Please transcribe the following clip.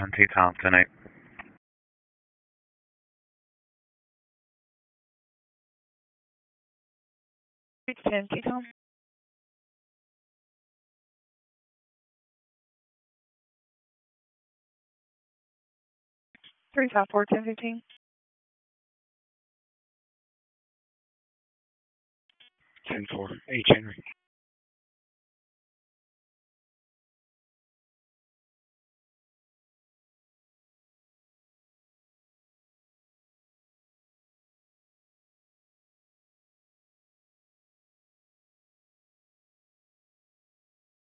1, 2 Tom, 10-8. 10, 2 Tom. 354, 1015. 10-4, H. Henry.